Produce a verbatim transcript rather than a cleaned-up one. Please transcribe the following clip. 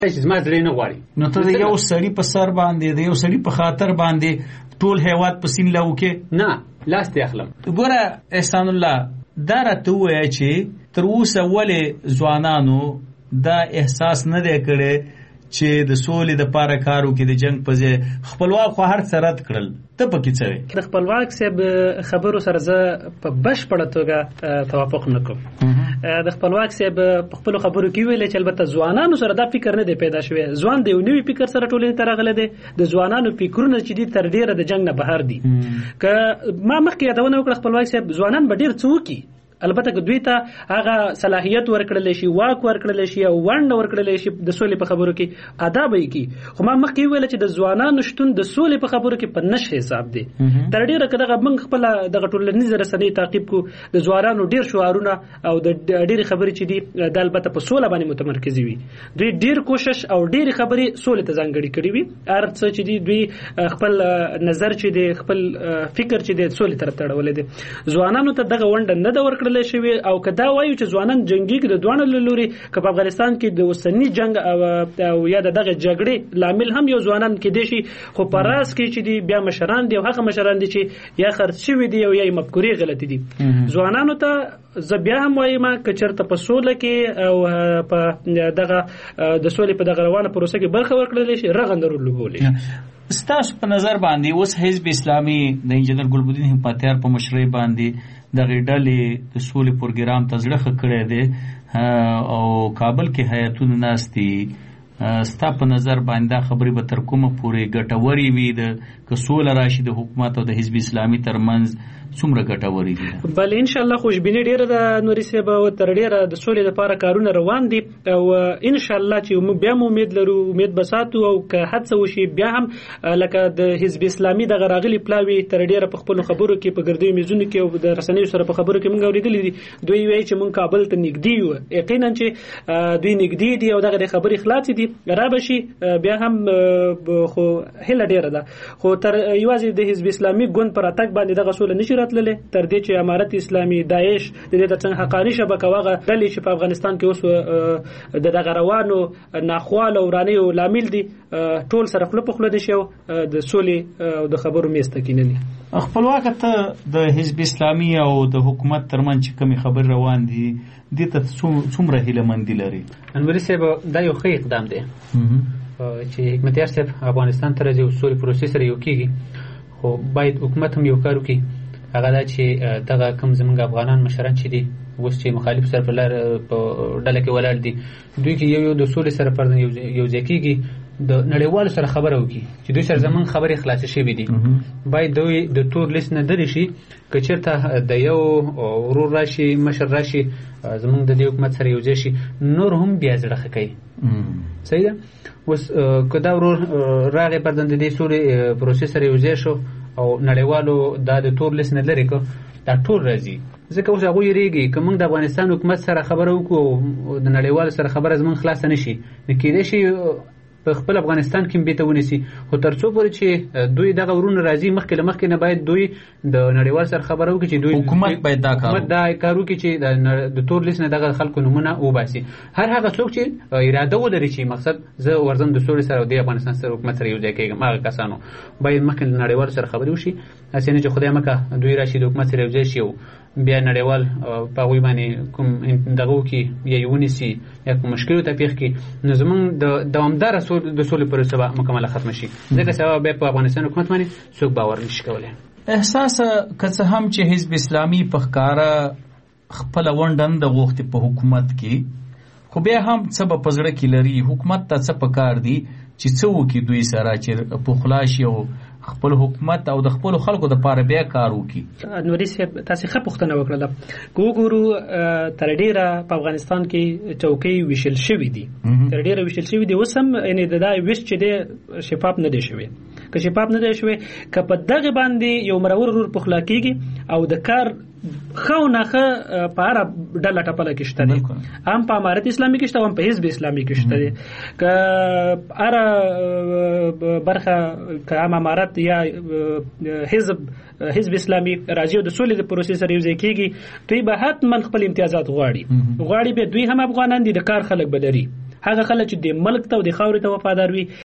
زما زړه نه غواړي. نو ته د یو سړي په سر باندې د یو سړي په خاطر باندې ټول هیواد په سین لاو کې نه لاس ته اخلم. ګوره احسان الله دا راته وایي چې تر اوسه ولې ځوانانو دا احساس نه دی کړی چې د سولې د پاره کارو کې د جنگ په ځای خپلواک خو هر څه رد کړل. ته پکې څه وایې؟ د خپلواک صاحب خبرو سره زه په بشپړه توګه توافق نه کوم. د خپلواک صاحب په خپلو خبرو کې ویل چې البته ځوانانو سره دا فکر نه دی پیدا شوی. ځوان د یو نوي فکر سره ټولنې ته راغلی دی. د ځوانانو فکرونه چې دي تر ډېره د جنګ نه بهر دي. که ما مخکې یادونه وکړه خپلواک صاحب ځوانان به ډېر څه وکړي، البته که دوی ته هغه صلاحیت ورکړل شي، واک ورکړل شي او ونډه ورکړل شي د سولې په خبرو کې ادا به یې. خو ما مخکې ویل چې د ځوانانو شتون د سولې په خبرو کې په نش حساب دی. تر ډېره که دغه موږ خپله دغه ټولنیزې رسنۍ تعقیب کړو، د ځوانانو ډېر شعارونه او د ډېرې خبرې چې دي دا البته په سوله باندې متمرکزې وي. دوی ډېر کوشش او ډېرې خبرې سولې ته ځانګړې کړې وي. هر څه چې دي دوی خپل نظر چې دی، خپل فکر چې دی سولې طرف ته اړولی دی. ځوانانو ته دغه ونډه نه ده ورکړل شوی. او که دا وایو چې ځوانان جنګیږي د دوانو له لوري، که په افغانستان کې د اوسني جنګ او یا د دغه جګړې لامل هم یو ځوانان کېدای شي، خو په راز کې چې دي بیا مشران دي او هغه مشران دي چې یا خرڅ شوي دي او یا یې مفکورې غلطې دي. ځوانانو ته زه بیا هم وایم که چېرته په سوله کې او په دغه د سولې په دغه روانه پروسه کې برخه ورکړلی شي، رغنده رول لوبولی. ستاسو په نظر باندې اوس حزب اسلامي د انجینر ګلبدین همتیار په مشرۍ باندې دغه ډلې د سولې پروګرام ته زړه ښه کړی دی او کابل کې هیاتونه ناست دي، ستا په نظر باندې دا خبرې به تر کومه پورې ګټورې وي؟ د که سوله راشي د حکومت او د حزب اسلامي ترمنځ څومره ګټورې دي؟ بله انشاءالله خوشبیني ډېره ده نوري صاحب، او تر ډېره د سولې لپاره کارونه روان دي او انشاءالله چې موږ بیا هم امید لرو، امید به ساتو. او که هڅه وشي بیا هم لکه د حزب اسلامي دغه راغلي پلاوي تر ډېره په خپلو خبرو کې په ګردیو میزونو کې او د رسنیو سره په خبرو کې موږ اورېدلي دي. دوی وایي چې موږ کابل ته نږدې یو. یقینا چې دوی نږدې دي او دغه د خبرې خلاصې دي را به شي بیا هم، خو هیله ډېره ده. خو تر یوازې د حزب اسلامي ګوند پر اتګ باندې دغه سوله نشي راتللی، تر دې چې امارت اسلامي، داعش، د دې ترڅنګ حقاني شبکه او هغه ډلې چې په افغانستان کې اوس د دغه روانو ناخوالو او ورانیو لامل دي ټول سره خوله په خوله دي شي او د سولې او د خبرو میز ته کېنلي. خپلواک ته د حزب اسلامي او د حکومت ترمنځ چې کومې خبرې روان دي دې ته څومره هیلهمندي لري؟ انوري صاحب دا یو ښه اقدام دی چې حکمتیار صاحب افغانستان ته راځي او سولې پروسې سره یو کېږي. خو باید حکومت هم یو کار وکړي، هغه دا چې دغه کوم زموږ افغانان مشران چې دي اوس چې مخالف سره په لار په ډله کې ولاړ دي، دوی کې یو یو د سولې سره پر یو ځای کېږي، د نړیوالو سره خبره وکړي چې دوی سره زموږ خبرې خلاصې شوي دي. باید دوی د تور لیست نه لرې شي. که چېرته د یو ورور راشي، مشر راشي زموږ د دې حکومت سره یو ځای شي، نور هم بیا زړه ښه کوي. صحیح ده. اوس که دا ورور راغی پردن د دې سولې پروسې سره یو ځای شو او نړیوالو دا د تور لیست نه لرې کړ، دا ټول راځي. ځکه اوس هغوی یېرېږي که موږ د افغانستان حکومت سره خبره وکړو، د نړیوالو سره خبره زموږ خلاصه نه شي، نو کېدای شي په خپل افغانستان کې بیته ونیسي. خو تر څو پورې چې دوی دغه ورونه راځي، مخکې له مخکې نه باید دوی د نړیوال سره خبره وکړي چې دوی حکومت باید دا کار دا کار وکړي چې د تور لیست نه دغه خلکو نومونه وباسي. هر هغه څوک چې اراده ولري چې مقصد زه ورځم د سولې سره او د افغانستان سره حکومت سره یو ځای کېږم، هغه کسانو باید مخکې له نړیوالو سره خبرې وشي. هسې نه چې خدای مکه دوی راشي د حکومت سره یو ځای شي بیا نړیوال په هغوی باندې کوم دغه وکړي یا یې ونیسي یا کوم مشکلو ته پېښ کړي، نو زموږ د دوامداره د سولې پروسه به مکمله ختمه شي. ځکه سبا بیا په افغانستان حکومت باندې څوک باور نشي کولی. احساس که څه هم چې حزب اسلامي په ښکاره خپله ونډه نه ده غوښتې په حکومت کې، خو بیا هم څه به په زړه کې لري. حکومت ته څه پکار دي چې څه وکړي دوی سره چې پخلا شي او خپل حکومت او د خپل خلکو د پاره بیا کار وکړي. نوري صاحب تاسو ښه پوښتنه وکړه. که وګورو تر ډیره په افغانستان کې چوکۍ ویشل شوې دي، تر ډیره ویشل شوې دي. اوس هم یعنې د دا ویش چې دی شفاف نه دی شوی. که شفاف نه دی شوی، که په دغه باندې یو مرور ورور پخلا کېږي او د کار ښه او ناښه په هره ډله ټپله کې شته دی، هم په امارت اسلامي کې شته او هم په حزب اسلامي کې شته دی. که هره برخه که هم امارت یا حزب حزب اسلامي راځي او د سولې د پروسې سره یو ځای کېږي، دوی به حتما خپل امتیازات غواړي غواړي به دوی هم افغانان دي، د کار خلک به لري هغه خلک چې د ملک ته او د خاورې ته وفادار وي